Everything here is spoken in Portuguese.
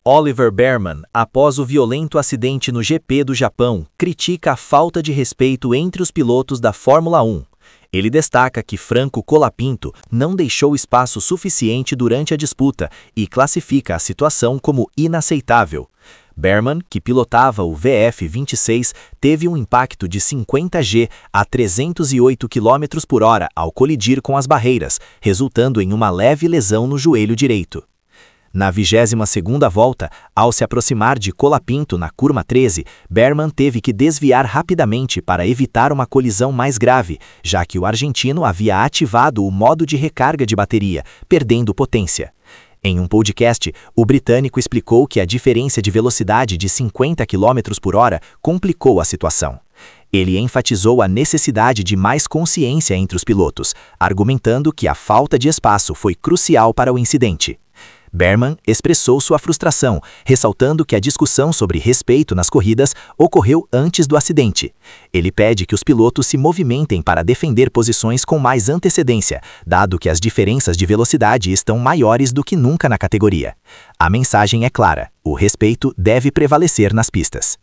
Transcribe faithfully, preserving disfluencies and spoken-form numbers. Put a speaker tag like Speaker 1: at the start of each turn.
Speaker 1: Oliver Bearman, após o violento acidente no G P do Japão, critica a falta de respeito entre os pilotos da Fórmula um. Ele destaca que Franco Colapinto não deixou espaço suficiente durante a disputa e classifica a situação como inaceitável. Bearman, que pilotava o V F vinte e seis, teve um impacto de cinquenta G a trezentos e oito quilômetros por hora ao colidir com as barreiras, resultando em uma leve lesão no joelho direito. Na vigésima segunda volta, ao se aproximar de Colapinto na curva treze, Bearman teve que desviar rapidamente para evitar uma colisão mais grave, já que o argentino havia ativado o modo de recarga de bateria, perdendo potência. Em um podcast, o britânico explicou que a diferença de velocidade de cinquenta quilômetros por hora complicou a situação. Ele enfatizou a necessidade de mais consciência entre os pilotos, argumentando que a falta de espaço foi crucial para o incidente. Bearman expressou sua frustração, ressaltando que a discussão sobre respeito nas corridas ocorreu antes do acidente. Ele pede que os pilotos se movimentem para defender posições com mais antecedência, dado que as diferenças de velocidade estão maiores do que nunca na categoria. A mensagem é clara: o respeito deve prevalecer nas pistas.